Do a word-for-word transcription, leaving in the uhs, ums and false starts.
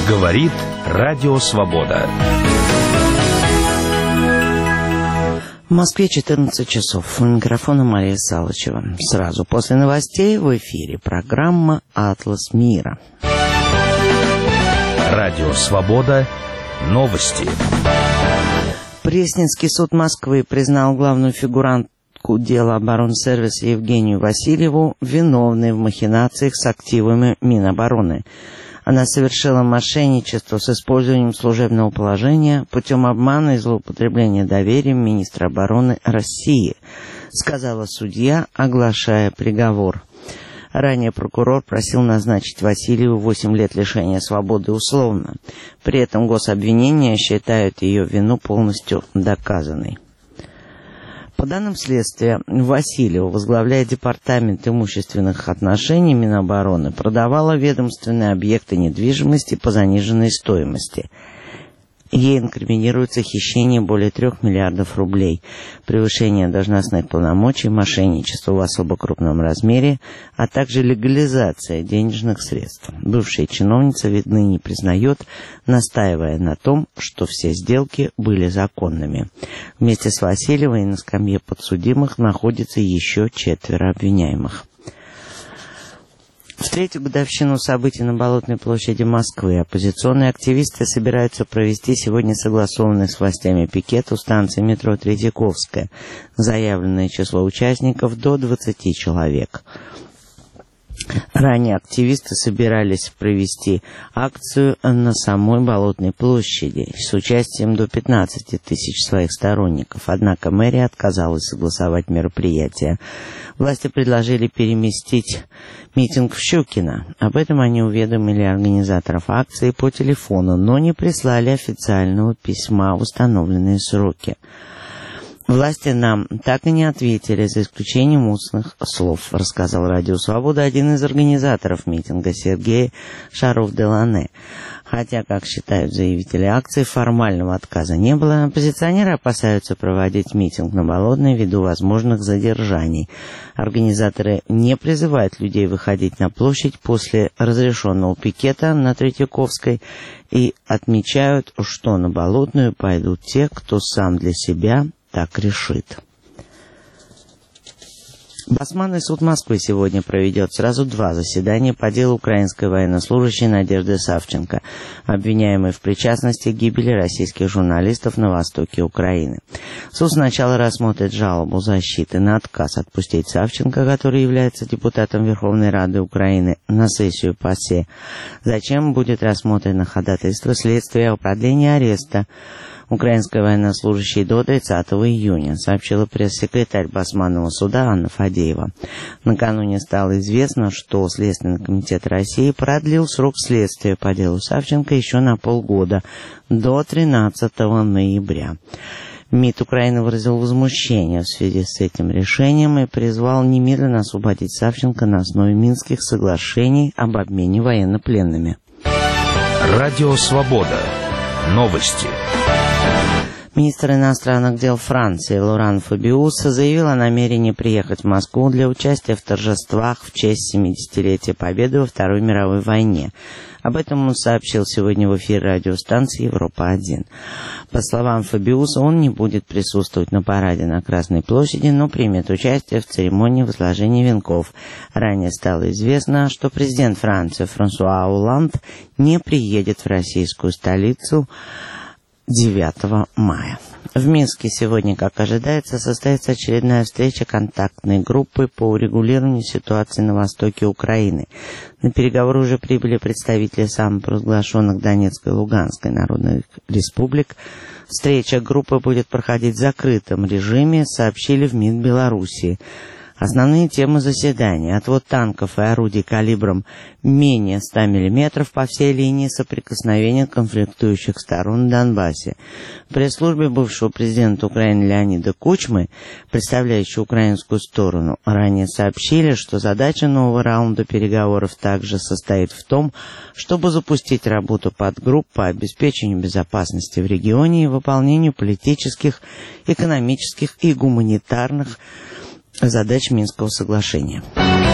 Говорит Радио Свобода. В Москве четырнадцать часов. У микрофона Мария Салычева. Сразу после новостей в эфире программа «Атлас мира». Радио Свобода. Новости. Пресненский суд Москвы признал главную фигурантку дела оборонсервиса Евгению Васильеву виновной в махинациях с активами Минобороны. Она совершила мошенничество с использованием служебного положения путем обмана и злоупотребления доверием министра обороны России, сказала судья, оглашая приговор. Ранее прокурор просил назначить Васильеву восемь лет лишения свободы условно. При этом гособвинения считают ее вину полностью доказанной. По данным следствия, Васильева, возглавляя Департамент имущественных отношений Минобороны, продавала ведомственные объекты недвижимости по заниженной стоимости. Ей инкриминируется хищение более трех миллиардов рублей, превышение должностных полномочий, мошенничество в особо крупном размере, а также легализация денежных средств. Бывшая чиновница, видно, не признает, настаивая на том, что все сделки были законными. Вместе с Васильевой на скамье подсудимых находится еще четверо обвиняемых. В третью годовщину событий на Болотной площади Москвы оппозиционные активисты собираются провести сегодня согласованный с властями пикет у станции метро Третьяковская. Заявленное число участников до двадцати человек. Ранее активисты собирались провести акцию на самой Болотной площади с участием до пятнадцати тысяч своих сторонников, однако мэрия отказалась согласовать мероприятие. Власти предложили переместить митинг в Щукино. Об этом они уведомили организаторов акции по телефону, но не прислали официального письма в установленные сроки. Власти нам так и не ответили, за исключением устных слов, рассказал Радио Свобода один из организаторов митинга Сергей Шаров-Делане. Хотя, как считают заявители акции, формального отказа не было, оппозиционеры опасаются проводить митинг на Болотной ввиду возможных задержаний. Организаторы не призывают людей выходить на площадь после разрешенного пикета на Третьяковской и отмечают, что на Болотную пойдут те, кто сам для себя так решит. Басманный суд Москвы сегодня проведет сразу два заседания по делу украинской военнослужащей Надежды Савченко, обвиняемой в причастности к гибели российских журналистов на востоке Украины. Суд сначала рассмотрит жалобу защиты на отказ отпустить Савченко, который является депутатом Верховной Рады Украины, на сессию ПАСЕ. Затем будет рассмотрено ходатайство следствия о продлении ареста украинской военнослужащей до тридцатого июня, сообщила пресс-секретарь Басманного суда Анна Фадеева. Накануне стало известно, что Следственный комитет России продлил срок следствия по делу Савченко еще на полгода, до тринадцатого ноября. МИД Украины выразил возмущение в связи с этим решением и призвал немедленно освободить Савченко на основе Минских соглашений об обмене военнопленными. Радио Свобода. Новости. Министр иностранных дел Франции Лоран Фабиус заявил о намерении приехать в Москву для участия в торжествах в честь семидесятилетия Победы во Второй мировой войне. Об этом он сообщил сегодня в эфире радиостанции Европа-один. По словам Фабиуса, он не будет присутствовать на параде на Красной площади, но примет участие в церемонии возложения венков. Ранее стало известно, что президент Франции Франсуа Олланд не приедет в российскую столицу девятого мая. В Минске сегодня, как ожидается, состоится очередная встреча контактной группы по урегулированию ситуации на востоке Украины. На переговоры уже прибыли представители самопровозглашенных Донецкой и Луганской народных республик. Встреча группы будет проходить в закрытом режиме, сообщили в МИД Белоруссии. Основные темы заседания: отвод танков и орудий калибром менее ста миллиметров по всей линии соприкосновения конфликтующих сторон в Донбассе. В пресс-службе бывшего президента Украины Леонида Кучмы, представляющего украинскую сторону, ранее сообщили, что задача нового раунда переговоров также состоит в том, чтобы запустить работу подгрупп по обеспечению безопасности в регионе и выполнению политических, экономических и гуманитарных задач Минского соглашения.